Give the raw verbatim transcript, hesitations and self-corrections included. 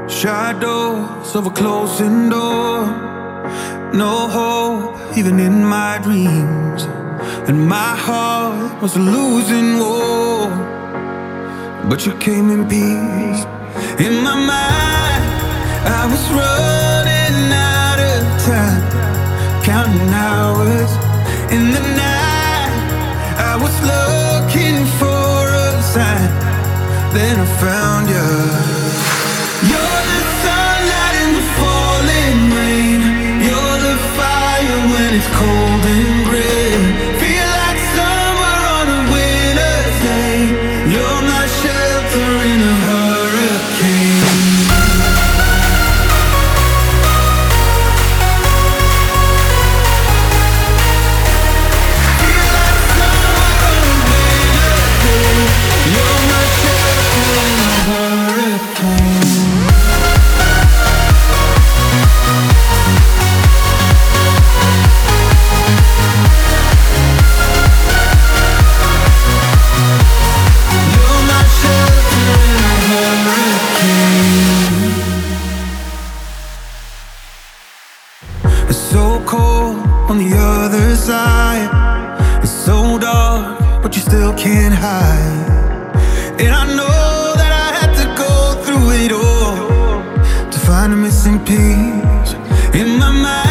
Shadows of a closing door, no hope even in my dreams, and my heart was a losing war. But you came in peace. In my mind, I was running out of time, counting hours. In the night, I was looking for a sign. Then I found you. You're the sunlight in the falling rain. You're the fire when it's cold and gray. Feel like summer on a winter's day. You're my shelter in a hurricane. Feel like summer on a winter's day. You're my shelter in a hurricane. It's so cold on the other side. It's so dark, but you still can't hide. And I know that I had to go through it all to find a missing piece in my mind.